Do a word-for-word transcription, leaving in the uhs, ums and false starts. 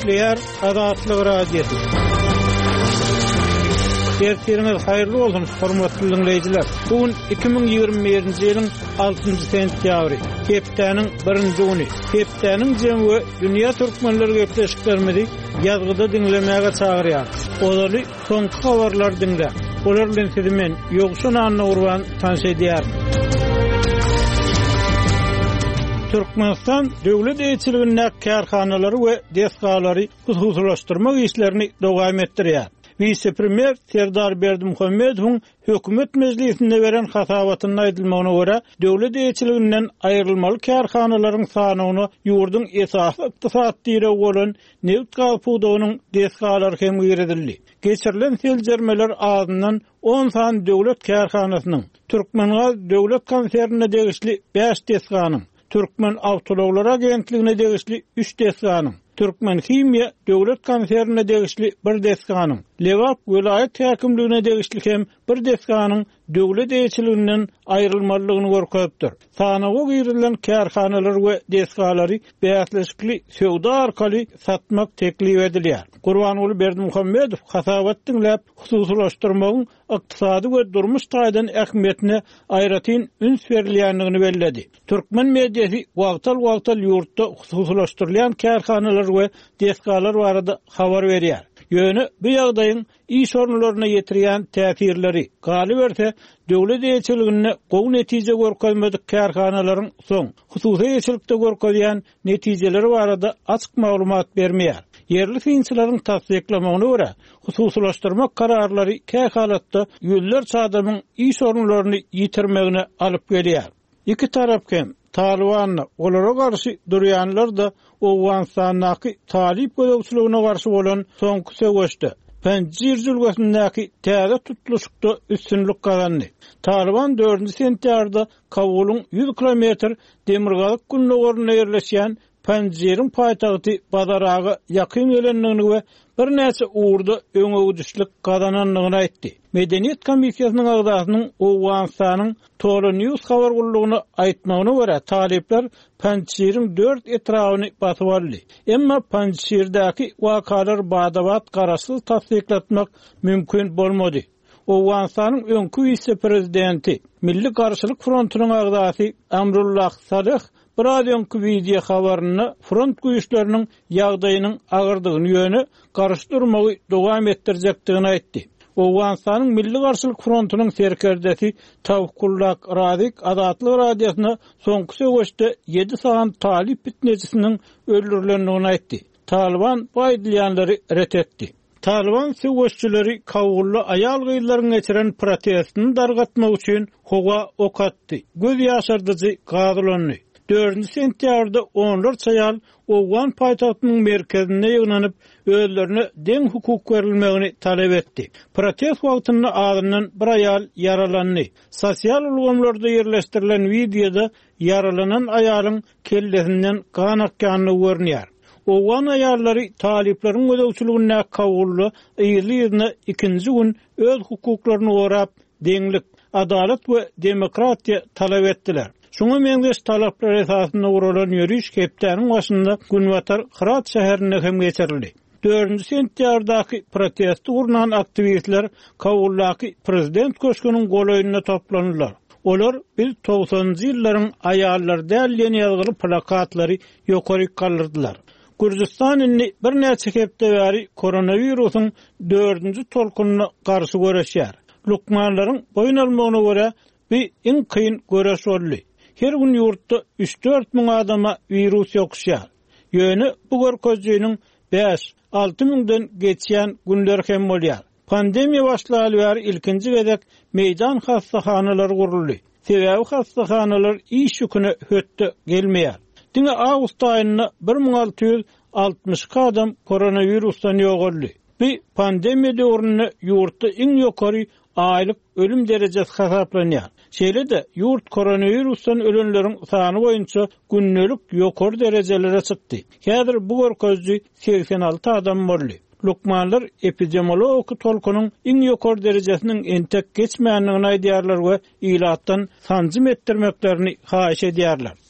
Nükleer Azatlyk Radiosu. Ertiriniz hayırlı olsun, hormatly dinleyijiler. Bugün iki bin ýygrimi birinji ýylyň altynjy sentýabry, hepdeniň birinji güni. Hepdeniň jemgy dünýä türkmenleri gepleşiklerimizi ýazgyda dinlemäge çagyrýar. Olary soňky habarlar dinle. Olar bilen sizi men Ýogşan Anna Urban tanış edýär. Türkmenistan döwlet eýçiliginiň karhanalary we desgalary hususlaşdyrmak işlerini dowam etdirýär. Vice-premier Serdar Berdimuhammedowyň hökümet meclisinde beren hasabatyny aýdylmagyna görä, döwlet eýçiliginden aýrylmaly karhanalaryň sanyny ýurdun esasy ykdysat diregi bolan neft gaz puwdugynyň desgalary hem giredildi. Geçirilen seljermeler azyndan on san döwlet karhanasynyň Türkmengaz döwlet konsernine degişli beş desganyň, Türkmen Awtologlar Agentligine degişli üç desganyň, Türkmen Himya döwlet konsernine degişli bir desganyň, Lewap vilayet häkimligine degişli hem bir desganyň döwlet eýçiliginden aýrylmalygyny görkezipdir. Sanaga girilen karhanalar we desgalary beýatleşikli söwda arkaly satmak teklip edilýär. Gurbanoğlu Berdimuhammedow hasabat dinläp hususlaşdyrmagyň ykdysady we durmuş taýdan ähmiýetine aýratyn üns berilýändigini belledi. Türkmen mediýasy wagtal-wagtal ýurtda hususlaşdyrılan karhanalar we desgalar barada habar berýär. Ýöne bu ýagdaýyň iş orunlaryna ýetirýän täsirleri galy berse, döwlet eýçiligine gowy netije görkezmedik karhanalaryň soň hususy eýçilikde görkezýän netijeleri barada açyk maglumat bermeýär. Yerli finçilaryň tasdiklamagyna görä, hususlaşdyrmak kararlary käy halatda ýüllerçe adamyň iş orunlaryny ýitirmegine alyp gelýär. İki tarap hem Talibanna olara garşy durýanlar da Owganistanyň talip gödäwçiligine garşy bolan soňky söwüşde Panjşir jülgesindäki täze tutuluşykda üstünlük kazandy. Taliban dördünji sentýarda Kabulyň yüz kilometr demirgalyk günlüğüne ýerleşýän Panjşiriň paýtagty Badaraga ýakyn gelenligini we bir näçe uğurda öňe düşlik kazananlygyny aýtdy. Medeniýet komissiýasynyň agdasynyň Owganistanyň Toro News habar gullugyny aýtmagyna görä, talipler Panjşiriň dört etrawyny basyp aldy. Emma Panjşirdäki wakalar badabat garaşsyz tasdiklatmak mümkin bolmady. Owganistanyň öňkü vice-prezidenti, Milli Garşylyk Frontunyň agdasy Amrullah Salih bir aýdyňky video habaryny front güýçleriniň ýagdaýynyň agyrdygyny ýöne garşdyrmagy dowam etdirjekdigini aýtdy. Owganistanyň Milli Garşylyk Frontunyň serkerdesi Tawkullah Razik Azatlyk Radiosyna soňky söwüşde ýedi saat talip bitnejisiniň öldürilendigini aýtdy. Taliban bu aýdylýanlary ret etdi. Taliban söwüşçüleri Kabulda aýal gyýlaryň geçiren protestini dargatmak üçin howa ok atdy. Göz ýaşardyjy gazylandy. dördünji sentýarda onlarça aýal Owgan paýtagtynyň merkezine ýygnanyp özlerine deň hukuk berilmegini talep etdi. Protest wagtynda azyndan bir aýal yaralandy. Sosial ulgamlarda ýerleşdirilen videoda yaralanan aýalyň kellesinden kan akýanyny görnýär. Owgan aýallary talipleriň gödäwçiligine kabully ýyly ikinji gün öz hukuklaryny gorap, deňlik, adalet we demokratiýa talep etdiler. Şoňa meňdeş talaplar esasyna guralan ýürüş hepdeniň başynda Günwatar Hırat şäherine hem geçirildi. dördünji sentýardaky protest urnan aktivistler Kabuldaky prezident köşküniň golaýyna toplandylar. Olar biz togsanjy ýyllaryň aýallar dälýän ýazgyly plakatlary ýokary kaldyrdylar. Gürjistan inni bir näçe hepde bäri koronawirusyň dördünji tolkunyna garşy göreşýär. Lukmanlaryň boyun almagyna görä bir iň kyn göreş boldy. Her gün ýurtda üç dört müň adama virus ýokuşýar. Ýöne bu görkezjüniň beş alty müňden geçýän günler hem bolýar. Pandemiýa başlaly bäri ilkinji gezek meýdan hastahanalary guruldy. Sebäbi hastahanalar iş ýüküne hötde gelmeýär. Diňe awgust aýynda bir müň alty ýüz altmyş adam koronavirusdan ýogurly. Bu pandemiýa döwründe ýurtda iň ýokary aýlyk ölüm derejesi hasaplanýar. Şeýle-de ýurt koronavirusdan ölenleriň sany boýunça günnelik ýokary derejelere çykdy. Häzir bu görkezji seksen alty adam boldy. Lukmanlar epidemiolog tolkunyň iň ýokary derejesiniň entek geçmeýändigini aýdýarlar we ilatdan sanjym etdirmeklerini haýyş edýärler.